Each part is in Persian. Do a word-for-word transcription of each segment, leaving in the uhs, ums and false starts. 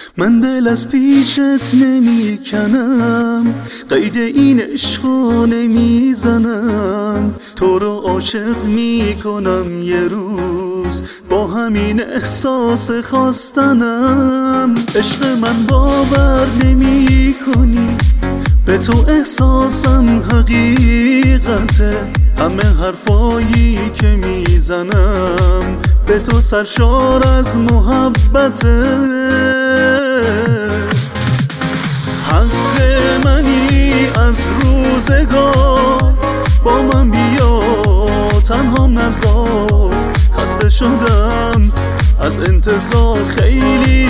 من دل از پیشت نمی کنم، قید این عشقو نمی زنم. تو رو عاشق می کنم یه روز، با همین احساس خواستنم. عشق من باور نمی کنی، به تو احساسم حقیقته. همه حرفایی که میزنم به تو سرشار از محبته. حق منی از روزگار، با من بیا تنها نذار. خسته شدم از انتظار، خیلی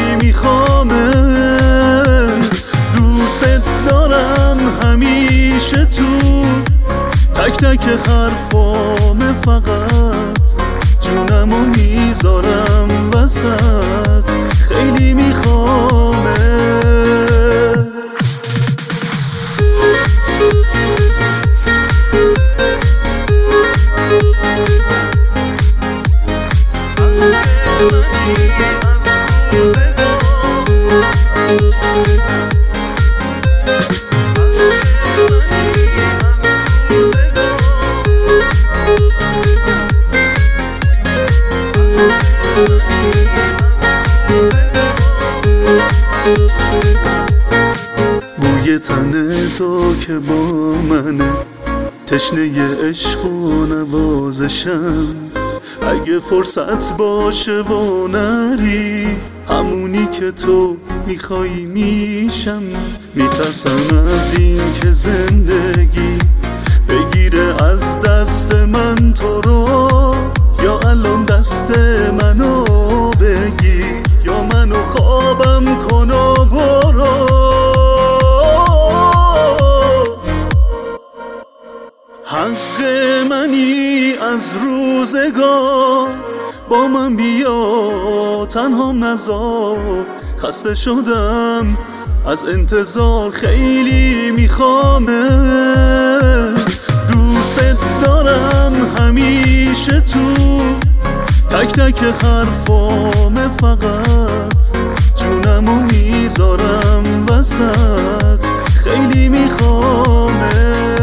میخوامت. دوست دارم همیشه تو تک تک حرفام، فقط جونمو میذارم وسط، خیلی میخوامت. بوی تن تو که با منه، تشنه عشق و نوازشم. اگه فرصت باشه و نری، همونی که تو میخوای میشم. میترسم از این که زندگی بگیره از دست من تو رو، یا الان دست منو بگیر، یا منو خوابم کن و برو. حق منی از روزگار، با من بیا تنهام نذار. خسته شدم از انتظار، خیلی میخوامت. دوست دارم همیشه تو تک تک حرفام، فقط جونمو میذارم وسط، خیلی میخوامت.